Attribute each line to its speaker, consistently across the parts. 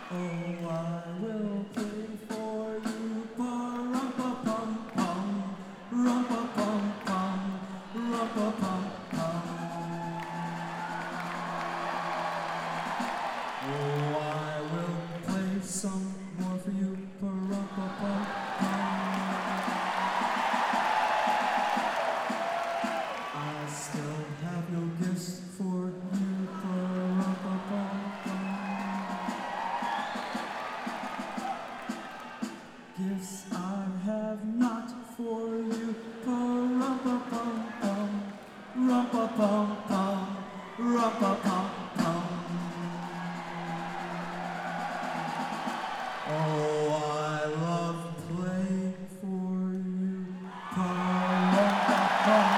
Speaker 1: Oh, I will play for you, pa-rum-pa-pum-pum, rum-pa-pum-pum, rum-pa-pum-pum. Oh, I will play some more for you, pa-rum-pa-pum-pum. I still have no gifts for you, pa-rum-pa-pum-pum. Gifts I have not for you, pa-rum-pa-pum-pum, rum-pa-pum-pum, rum-pa-pum-pum. Oh, I love playing for you, pa-rum-pa-pum-pum.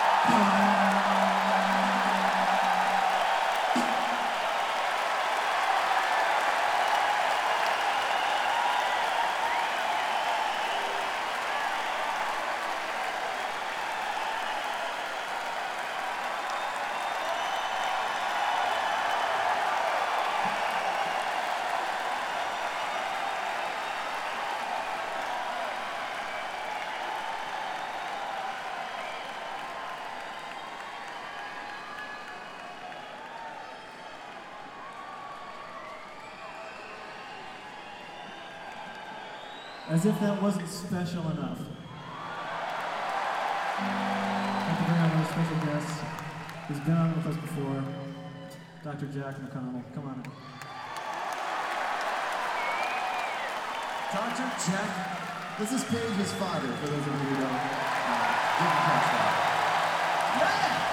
Speaker 1: As if that wasn't special enough. I'd like to bring on another special guest. He's been on with us before. Dr. Jack McConnell. Come on in.
Speaker 2: Dr. Jack, this is Paige's father, for those of you who don't didn't catch that. Yeah!